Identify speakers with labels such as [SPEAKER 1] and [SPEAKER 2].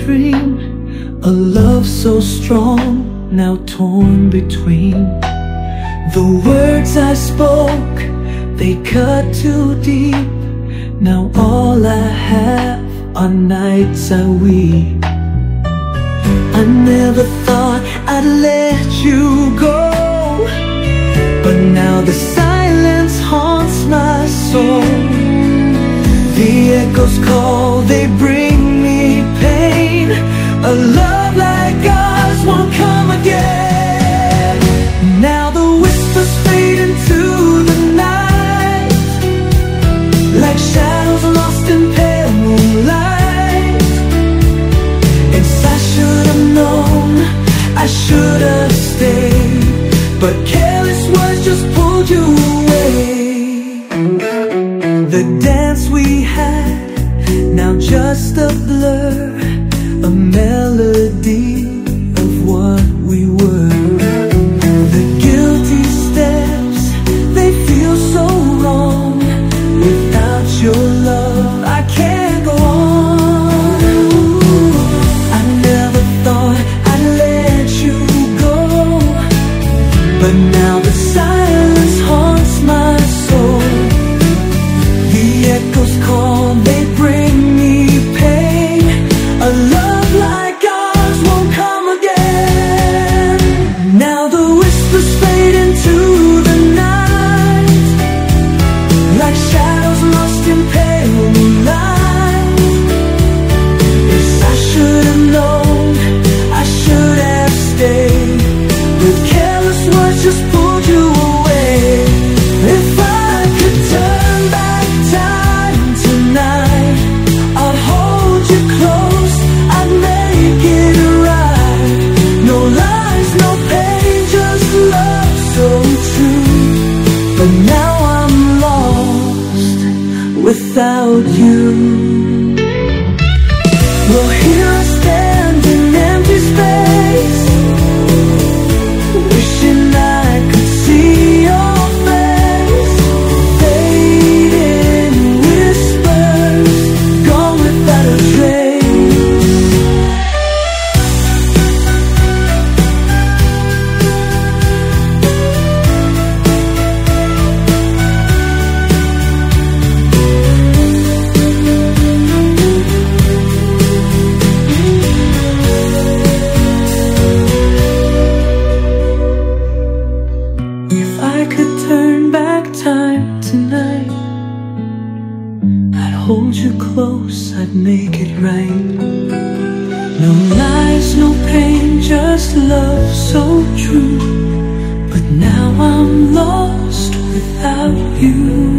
[SPEAKER 1] dream, a love so strong, now torn between. The words I spoke, they cut too deep. Now all I have are nights I weep. I never thought I'd let you go, but now the silence haunts my soul. The echoes call, they bring me pain. A love like ours won't come again. Now the whispers fade into the night, like shadows lost in pale moonlight. Yes, I should have known, I should have stayed, but careless words just pulled you away. The dance we had, now just a blur, a melody of what we were. The guilty steps, they feel so wrong. Without your love, I can't go on. I never thought I'd let you go, but now the silence haunts my soul. The echoes call, they bring me pain. A love like ours won't come again. Now the whispers fade into the night, like shadows lost in pale moonlight. Yes, I should have known, I should have stayed, but careless words just pulled you away. If I could turn back time tonight, I'd hold you close, I'd make it right. No lies, no pain, just love so true. But now I'm lost without you. Well, here I stand in empty space, wishing I could see your face. Fading whispers, gone without a trace. If I could turn back time tonight, I'd hold you close, I'd make it right. No lies, no pain, just love so true. But now I'm lost without you.